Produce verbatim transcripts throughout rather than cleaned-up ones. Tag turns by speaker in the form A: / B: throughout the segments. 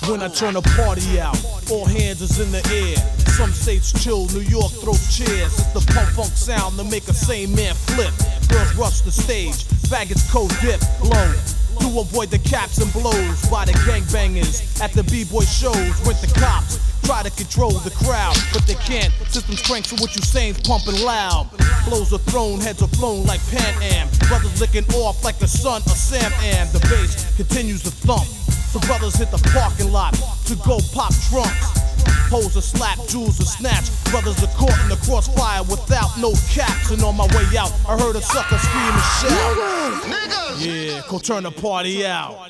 A: when I turn a party out. All hands is in the air. Some states chill, New York throws chairs. It's the pump funk sound that make a sane man flip. Girls rush the stage, faggots cold dip, blow. To avoid the caps and blows by the gangbangers at the b-boy shows. With the cops try to control the crowd, but they can't. Systems crank, so what you saying's pumping loud. Blows are thrown, heads are flown like Pan Am. Brothers licking off like the son of Sam Am. The bass continues to thump, so brothers hit the parking lot to go pop trunks. Hoes are slap, jewels are snatch. Brothers are caught in the crossfire without no caps. And on my way out, I heard a sucker scream and shout. Niggas! Yeah, go turn the party out.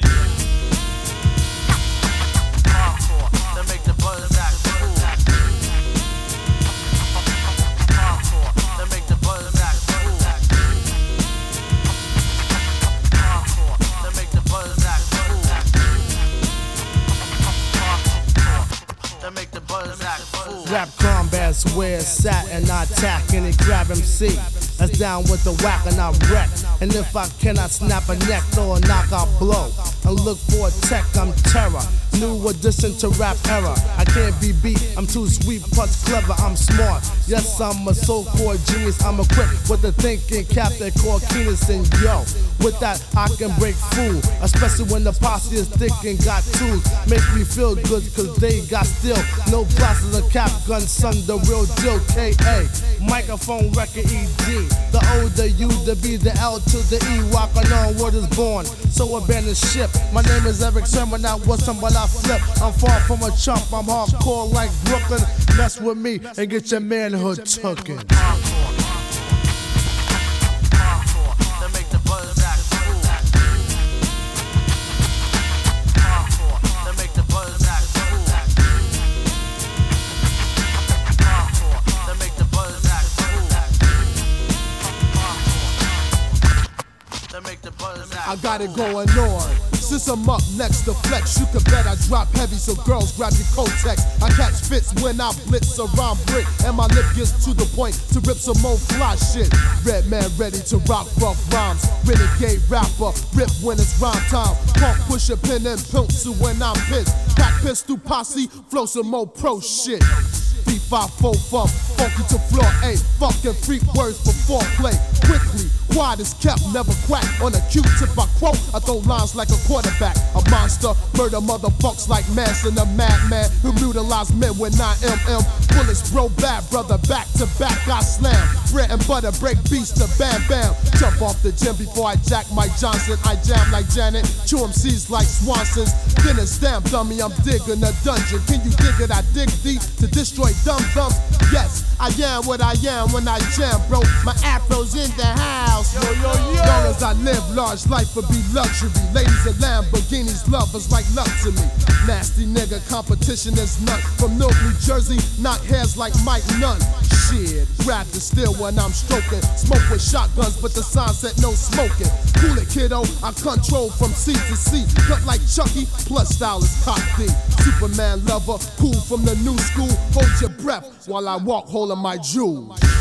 B: Rap combat's where it's at, and I attack any grab M C that's down with the whack, and I wreck. And if I cannot snap a neck or a knockout blow and look for a tech, I'm terror. New addition to rap era. I can't be beat, I'm too sweet, plus clever, I'm smart. Yes, I'm a so-called genius, I'm equipped with the thinking cap they call keenness. And yo, with that I can break fool, especially when the posse is thick and got tools. Make me feel good cause they got steel. No plasters or cap guns, son, the real deal. K A, microphone record E D. The O, the U, the B, the L to the E. Walking on word is born, so abandon ship. My name is Eric Sherman, I was somebody I flip. I'm far from a chump, I'm hardcore like Brooklyn. Mess with me and get your manhood tooken.
C: I got it going on. Since I'm up next to flex, you can bet I drop heavy, so girls grab your Kotex. I catch fits when I blitz around brick, and my lip gets to the point to rip some more fly shit. Red man ready to rock rough rhymes. Renegade rapper, rip when it's rhyme time. Punk push a pin and pimp to when I'm pissed. Pack pistol posse, flow some more pro shit. B five four funk, funky to floor eight. Fucking freak words for foreplay. Quickly, quiet is kept, never quack. On a Q-tip I quote, I throw lines like a quarterback. A monster, murder motherfucks like Manson, a madman who brutalize men with nine millimeter. Bullets bro bad, brother, back to back I slam. Bread and butter, break beats to bam bam. Jump off the gym before I jack Mike Johnson. I jam like Janet, chew M Cs like Swansons. Then a stamp dummy, I'm digging a dungeon. Can you dig it? I dig deep to destroy dumb thumbs. Yes, I am what I am when I jam, bro. My afro's in the house. Yo, yo, yo. Long as I live, large life will be luxury. Ladies and Lamborghinis, lovers like luck to me. Nasty nigga, competition is none. From Newark, New Jersey, knock heads like Mike Nunn. Shit, grab the steel when I'm stroking. Smoke with shotguns, but the sign said no smoking. Cool it, kiddo, I control from sea to sea. Cut like Chucky, plus style is cocky. Superman lover, cool from the new school. Hold your breath while I walk holding my jewels.